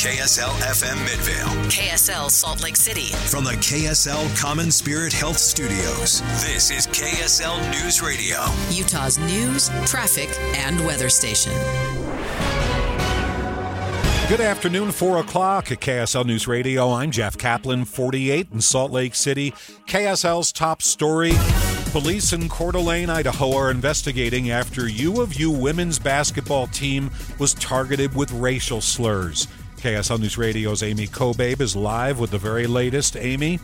KSL FM Midvale. KSL Salt Lake City. From the KSL Common Spirit Health Studios, this is KSL News Radio. Utah's news, traffic, and weather station. Good afternoon, 4 o'clock at KSL News Radio. I'm Jeff Kaplan, 48 in Salt Lake City. KSL's top story. Police in Coeur d'Alene, Idaho are investigating after U of U women's basketball team was targeted with racial slurs. KSL News Radio's Amy Kobabe is live with the very latest. Amy?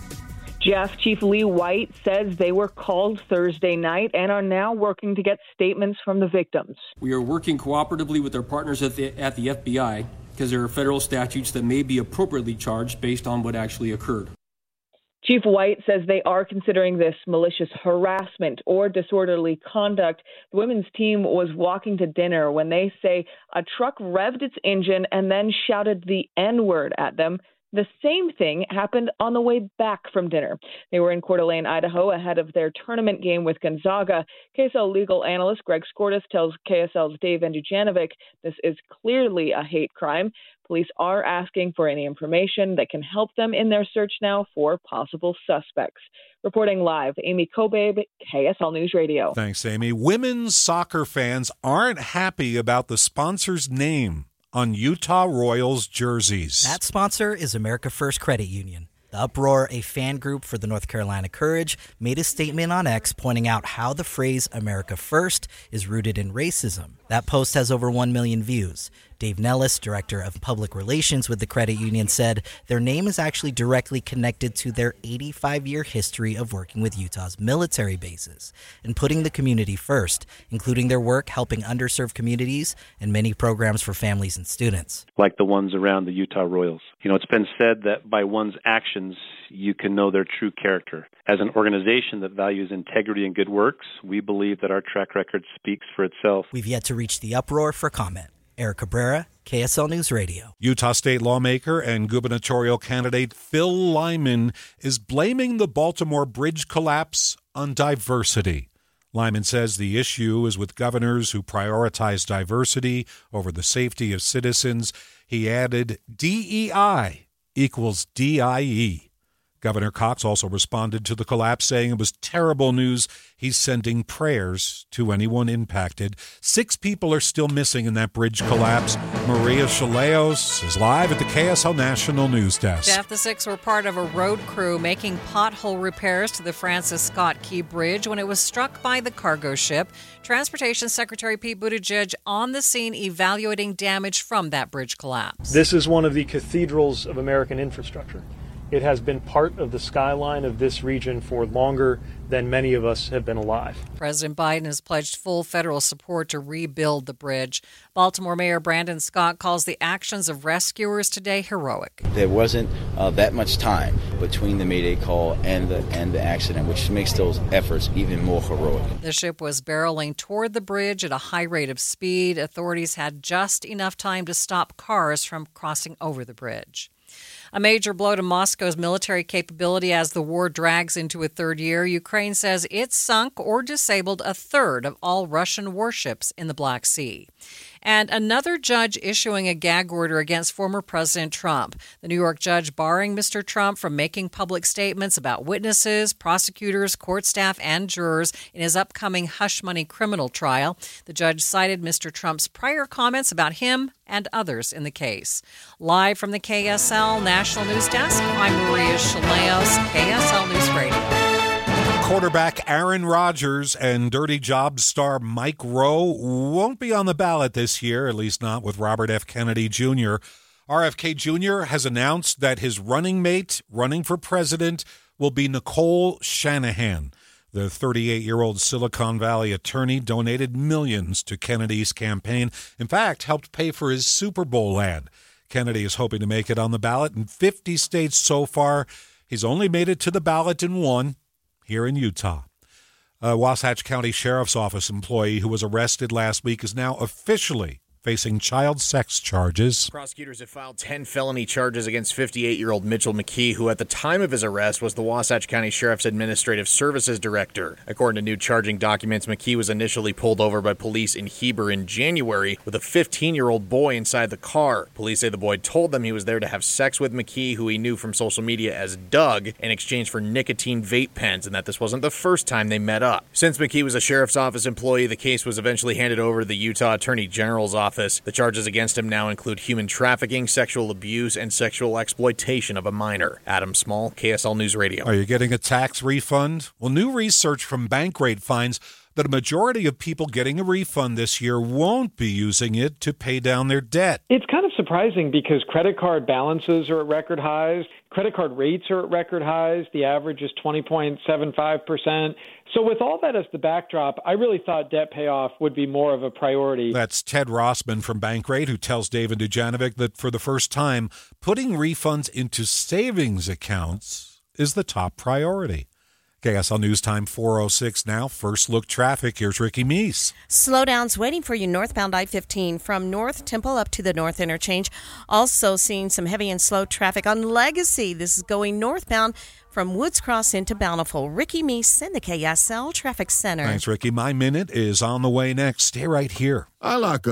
Jeff, Chief Lee White says they were called Thursday night and are now working to get statements from the victims. We are working cooperatively with our partners at the FBI because there are federal statutes that may be appropriately charged based on what actually occurred. Chief White says they are considering this malicious harassment or disorderly conduct. The women's team was walking to dinner when they say a truck revved its engine and then shouted the N-word at them. The same thing happened on the way back from dinner. They were in Coeur d'Alene, Idaho, ahead of their tournament game with Gonzaga. KSL legal analyst Greg Skordas tells KSL's Dave Andujanovic this is clearly a hate crime. Police are asking for any information that can help them in their search now for possible suspects. Reporting live, Amy Kobabe, KSL News Radio. Thanks, Amy. Women's soccer fans aren't happy about the sponsor's name on Utah Royals jerseys. That sponsor is America First Credit Union. The Uproar, a fan group for the North Carolina Courage, made a statement on X pointing out how the phrase America First is rooted in racism. That post has over 1 million views. Dave Nellis, director of public relations with the credit union, said their name is actually directly connected to their 85-year history of working with Utah's military bases and putting the community first, including their work helping underserved communities and many programs for families and students. Like the ones around the Utah Royals. You know, it's been said that by one's actions, you can know their true character. As an organization that values integrity and good works, we believe that our track record speaks for itself. We've yet to reach the Uproar for comment. Eric Cabrera, KSL News Radio. Utah state lawmaker and gubernatorial candidate Phil Lyman is blaming the Baltimore bridge collapse on diversity. Lyman says the issue is with governors who prioritize diversity over the safety of citizens. He added, DEI equals DIE. Governor Cox also responded to the collapse, saying it was terrible news. He's sending prayers to anyone impacted. 6 people are still missing in that bridge collapse. Maria Chaleos is live at the KSL National News Desk. Jeff, the 6 were part of a road crew making pothole repairs to the Francis Scott Key Bridge when it was struck by the cargo ship. Transportation Secretary Pete Buttigieg on the scene evaluating damage from that bridge collapse. This is one of the cathedrals of American infrastructure. It has been part of the skyline of this region for longer than many of us have been alive. President Biden has pledged full federal support to rebuild the bridge. Baltimore Mayor Brandon Scott calls the actions of rescuers today heroic. There wasn't that much time between the Mayday call and the accident, which makes those efforts even more heroic. The ship was barreling toward the bridge at a high rate of speed. Authorities had just enough time to stop cars from crossing over the bridge. A major blow to Moscow's military capability as the war drags into a third year. Ukraine says it sunk or disabled a third of all Russian warships in the Black Sea. And another judge issuing a gag order against former President Trump. The New York judge barring Mr. Trump from making public statements about witnesses, prosecutors, court staff, and jurors in his upcoming hush money criminal trial. The judge cited Mr. Trump's prior comments about him and others in the case. Live from the KSL National News Desk, I'm Maria Chaleos, KSL News Radio. Quarterback Aaron Rodgers and Dirty Jobs star Mike Rowe won't be on the ballot this year, at least not with Robert F. Kennedy Jr. RFK Jr. has announced that his running mate running for president will be Nicole Shanahan. The 38-year-old Silicon Valley attorney donated millions to Kennedy's campaign, in fact, helped pay for his Super Bowl ad. Kennedy is hoping to make it on the ballot in 50 states so far. He's only made it to the ballot in one, here in Utah. A Wasatch County Sheriff's Office employee who was arrested last week is now officially facing child sex charges. Prosecutors have filed 10 felony charges against 58-year-old Mitchell McKee, who at the time of his arrest was the Wasatch County Sheriff's Administrative Services Director. According to new charging documents, McKee was initially pulled over by police in Heber in January with a 15-year-old boy inside the car. Police say the boy told them he was there to have sex with McKee, who he knew from social media as Doug, in exchange for nicotine vape pens, and that this wasn't the first time they met up. Since McKee was a sheriff's office employee, the case was eventually handed over to the Utah Attorney General's office. The charges against him now include human trafficking, sexual abuse, and sexual exploitation of a minor. Adam Small, KSL News Radio. Are you getting a tax refund? Well, new research from Bankrate finds that a majority of people getting a refund this year won't be using it to pay down their debt. It's kind of surprising because credit card balances are at record highs. Credit card rates are at record highs. The average is 20.75%. So with all that as the backdrop, I really thought debt payoff would be more of a priority. That's Ted Rossman from Bankrate, who tells David Dujanovic that for the first time, putting refunds into savings accounts is the top priority. KSL News Time 4:06 now. First look traffic. Here's Ricky Meese. Slowdowns waiting for you northbound I-15 from North Temple up to the North Interchange. Also seeing some heavy and slow traffic on Legacy. This is going northbound from Woods Cross into Bountiful. Ricky Meese in the KSL Traffic Center. Thanks, Ricky. My Minute is on the way next. Stay right here. I like